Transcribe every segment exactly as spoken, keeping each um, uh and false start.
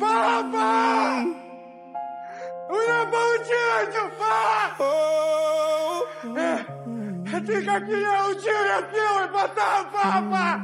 Папа! У меня получилось! А ты как меня учил, я сделаю потом, папа!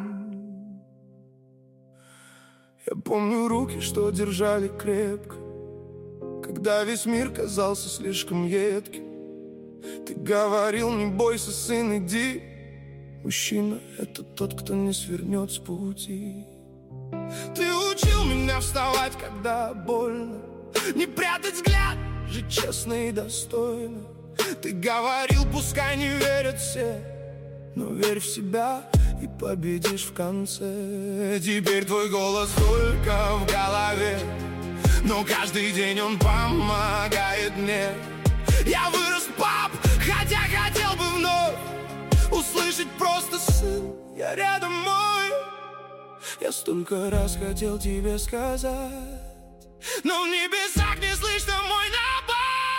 Я помню руки, что держали крепко, когда весь мир казался слишком едким. Ты говорил, не бойся, сын, иди. Мужчина — это тот, кто не свернет с пути. Ты учил меня вставать, когда больно, не прятать взгляд, жить честно и достойно. Ты говорил, пускай не верят все, но верь в себя и победишь в конце. Теперь твой голос только в голове, но каждый день он помогает мне. Я вырос, пап, хотя хотел бы вновь услышать просто: сын, я рядом, мой. Я столько раз хотел тебе сказать, но в небесах не слышно мой набор.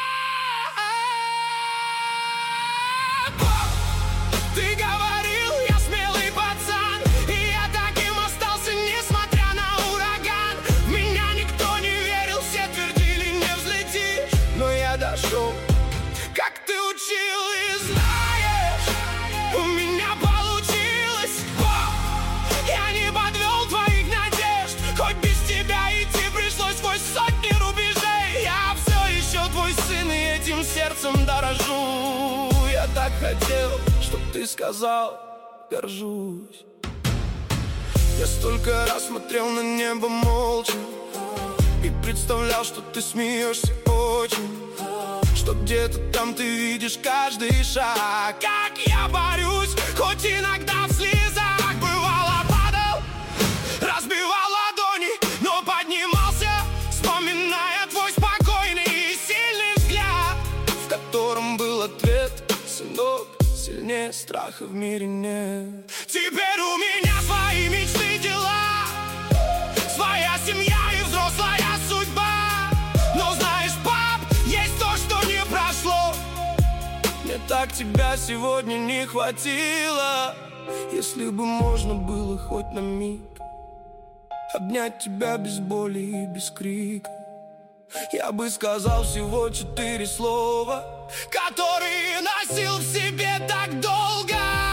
Ты говорил, я смелый пацан, и я таким остался, несмотря на ураган. В меня никто не верил, все твердили, не взлетишь, но я дошел, как ты учил, и знаешь, у меня получилось. Я не подвел твоих надежд, хоть без тебя идти пришлось сквозь сотни рубежей. Я все еще твой сын, и этим сердцем дорожу. Я так хотел, чтоб ты сказал: горжусь. Я столько раз смотрел на небо молча и представлял, что ты смеешься очень, что где-то там ты видишь каждый шаг. Как я борюсь, хоть иногда в слезах. Бывало падал, разбивал ладони, но поднимался, вспоминая твой спокойный и сильный взгляд, в котором был ответ: сынок, сильнее страха в мире нет. Теперь у меня свои мечты, дела, своя семья и взрослая судьба. Но знаешь, пап, есть то, что не прошло. Мне так тебя сегодня не хватило. Если бы можно было хоть на миг обнять тебя без боли и без крика, я бы сказал всего четыре слова, которые носил в себе так долго.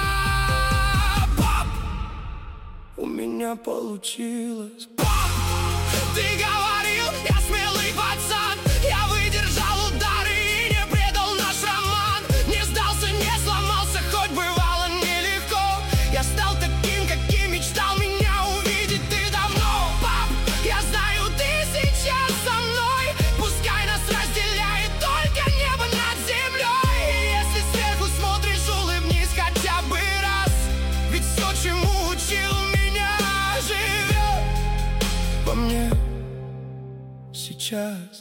Пап, у меня получилось. Пап, ты говорил, я смелый пацан, я выдержал удары и не предал наш роман. Не сдался, не сломался, хоть бывало нелегко. Я стал таким, каким мечтал меня увидеть ты давно. Пап, я знаю, ты сейчас со мной, пускай нас разделяет только небо над землей. И если сверху смотришь, улыбнись хотя бы раз, ведь все, чему учил меня, живет во мне сейчас.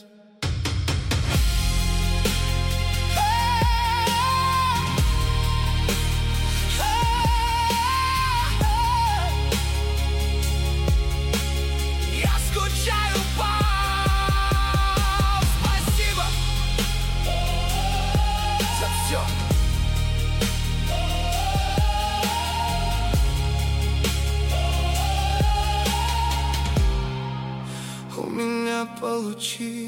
Я скучаю, пап, спасибо за все. У меня получилось.